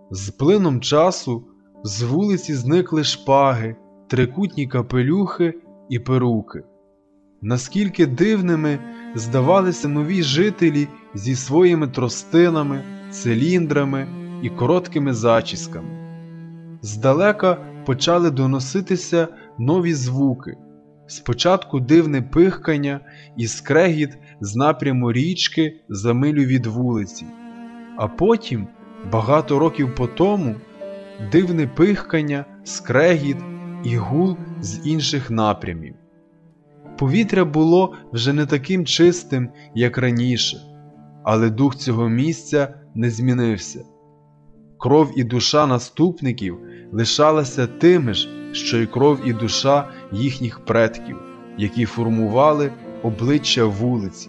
З плином часу з вулиці зникли шпаги, трикутні капелюхи і перуки. Наскільки дивними здавалися нові жителі зі своїми тростинами, циліндрами і короткими зачісками. Здалека почали доноситися нові звуки. Спочатку дивне пихкання і скрегіт з напряму річки за милю від вулиці, а потім, багато років по тому, дивне пихкання, скрегіт і гул з інших напрямів. Повітря було вже не таким чистим, як раніше, але дух цього місця не змінився. Кров і душа наступників лишалася тими ж, що й кров і душа їхніх предків, які формували обличчя вулиці.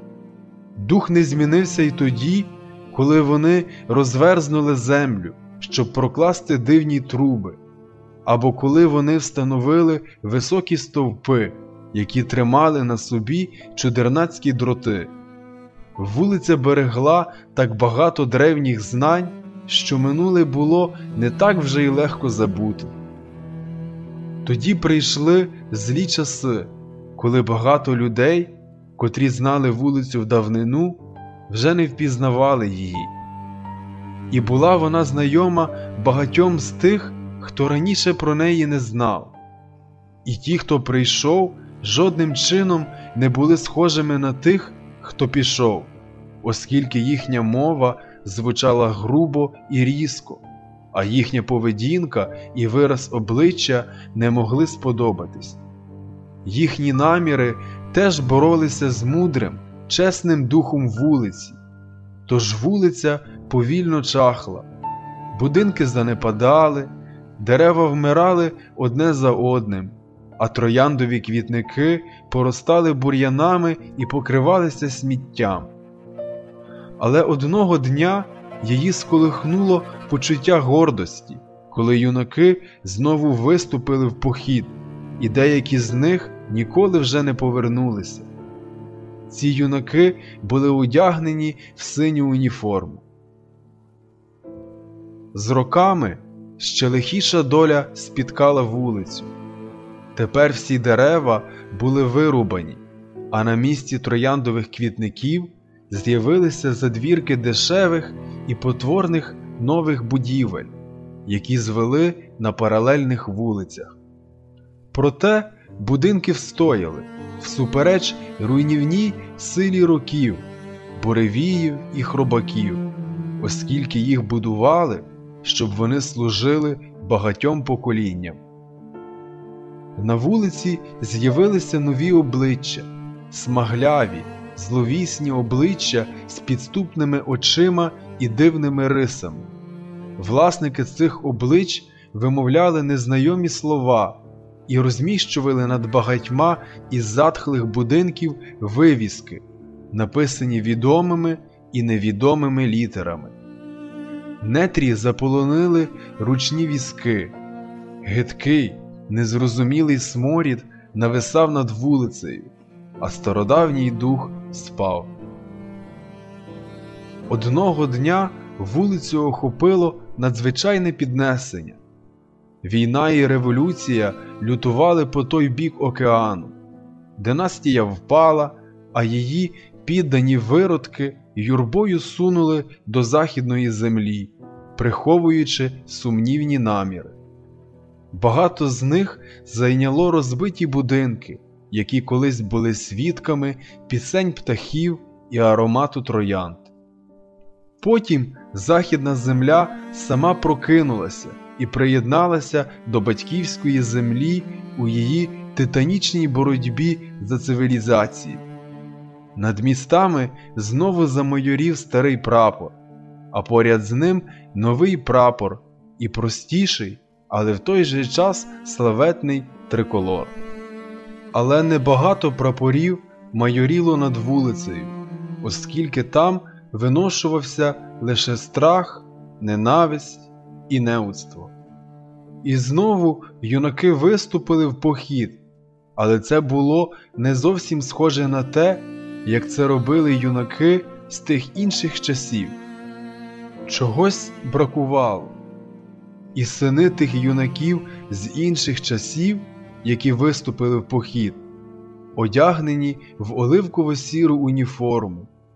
Дух не змінився й тоді, коли вони розверзнули землю, щоб прокласти дивні труби, або коли вони встановили високі стовпи, які тримали на собі чудернацькі дроти. Вулиця берегла так багато древніх знань, що минуле було не так вже й легко забути. Тоді прийшли злі часи, коли багато людей, котрі знали вулицю в давнину, вже не впізнавали її. І була вона знайома багатьом з тих, хто раніше про неї не знав. І ті, хто прийшов, жодним чином не були схожими на тих, хто пішов, оскільки їхня мова звучала грубо і різко, а їхня поведінка і вираз обличчя не могли сподобатись. Їхні наміри теж боролися з мудрим, чесним духом вулиці, тож вулиця повільно чахла, будинки занепадали, дерева вмирали одне за одним, а трояндові квітники поростали бур'янами і покривалися сміттям. Але одного дня її сколихнуло почуття гордості, коли юнаки знову виступили в похід, і деякі з них ніколи вже не повернулися. Ці юнаки були одягнені в синю уніформу. З роками ще лихіша доля спіткала вулицю. Тепер всі дерева були вирубані, а на місці трояндових квітників з'явилися задвірки дешевих і потворних нових будівель, які звели на паралельних вулицях. Проте будинки встояли, всупереч руйнівній силі років, буревіїв і хробаків, оскільки їх будували, щоб вони служили багатьом поколінням. На вулиці з'явилися нові обличчя, смагляві, зловісні обличчя з підступними очима і дивними рисами. Власники цих облич вимовляли незнайомі слова і розміщували над багатьма із затхлих будинків вивіски, написані відомими і невідомими літерами. Нетрі заполонили ручні візки. Гидкий, незрозумілий сморід нависав над вулицею, а стародавній дух спав. Одного дня вулицю охопило надзвичайне піднесення. Війна і революція лютували по той бік океану. Династія впала, а її піддані виродки юрбою сунули до західної землі, приховуючи сумнівні наміри. Багато з них зайняло розбиті будинки, які колись були свідками пісень птахів і аромату троянд. Потім західна земля сама прокинулася і приєдналася до батьківської землі у її титанічній боротьбі за цивілізацію. Над містами знову замайорів старий прапор, а поряд з ним новий прапор і простіший, але в той же час славетний триколор. Але небагато прапорів майоріло над вулицею, оскільки там виношувався лише страх, ненависть і неудство. І знову юнаки виступили в похід, але це було не зовсім схоже на те, як це робили юнаки з тих інших часів. чогось бракувало. І сини тих юнаків з інших часів, які виступили в похід, одягнені в оливково-сіру уніформу,